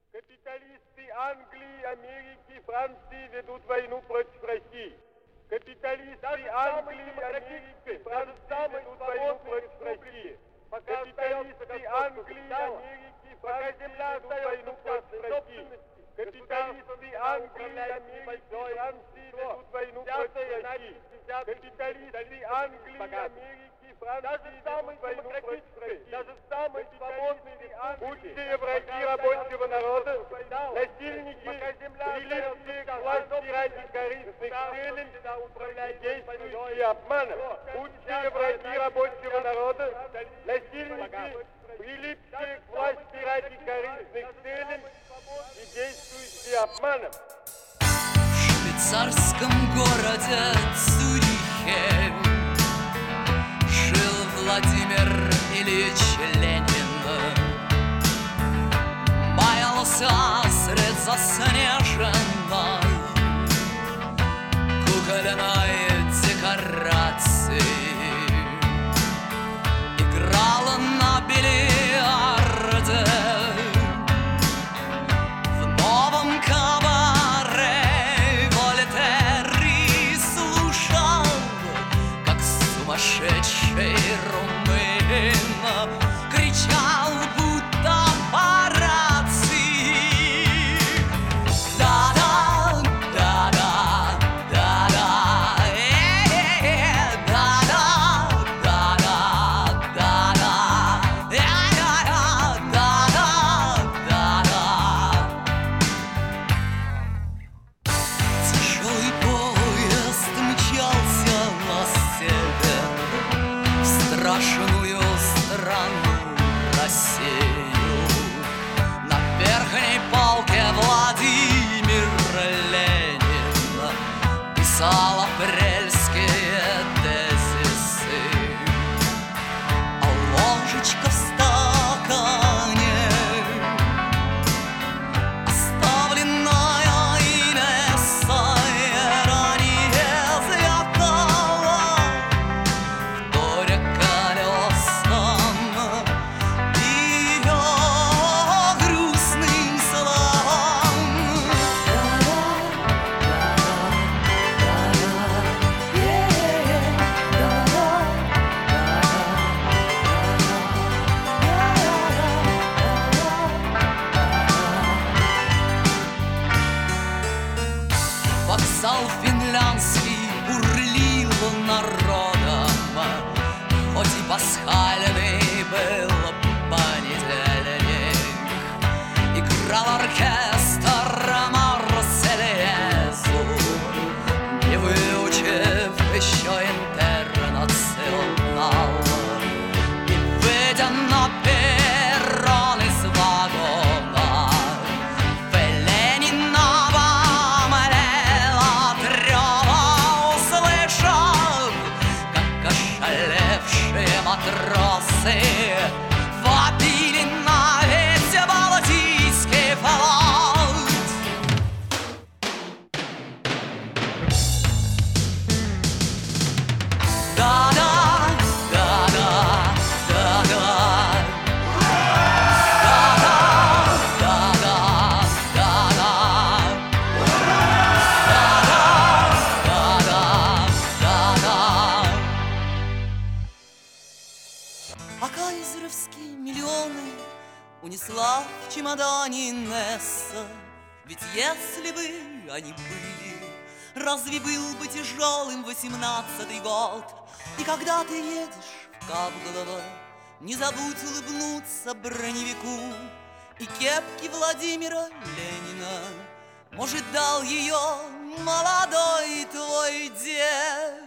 Капиталисты Англии, Америки, Франции ведут войну против России. Капиталисты Англии, Америки, Франции ведут войну против России. Капиталисты Англии, Америки, Франции ведут войну против России. Капиталисты Англии, Америки, Франции ведут войну против России. Капиталисты Англии, Америки, Франции ведут войну против России. Даже самый свободный лучшие враги рабочего народа, насильники, прилипшие к власти ради корыстных целей, действующие обманом. Лучшие враги рабочего народа, насильники, прилипшие к власти ради корыстных целей и действующие обманом. В швейцарском городе Цюрихе жил Владимир Ильич Ленин. Маялся сред заснеженной кукольной декорации, играла на бильярде в новом кабаре. Вольтер и слушал, как сумасшедший румын кричал, будто по рации: да-да, да-да, да-да, да-да, да-да, да-да, да-да, да-да. Тяжелый поезд мчался на север, в страшную страну Россию. На верхней полке Владимир Ленин писал апрельские тезисы, а ложечка в стакане, оставленная Инессой, ранее звякала, вторя колесам ее грустным словам. Вокзал финляндский бурлил народом, хоть и пасхальный был понедельник. Играл оркестр Марсельезу, не выучив еще интернационал. И выйдя на перрон из вагона, Ленинова млела трёва, услышав, как ошалевшие матросы вопили на весь Балтийский флот. Да-да, да-да, да-да, да-да, да-да, да-да, да-да. А кайзеровские миллионы унесла в чемодане Инесса. Ведь если бы они были, разве был бы тяжелым 18-й год? И когда ты едешь в Кабглово, не забудь улыбнуться броневику и кепке Владимира Ленина. Может, дал ее молодой твой дед.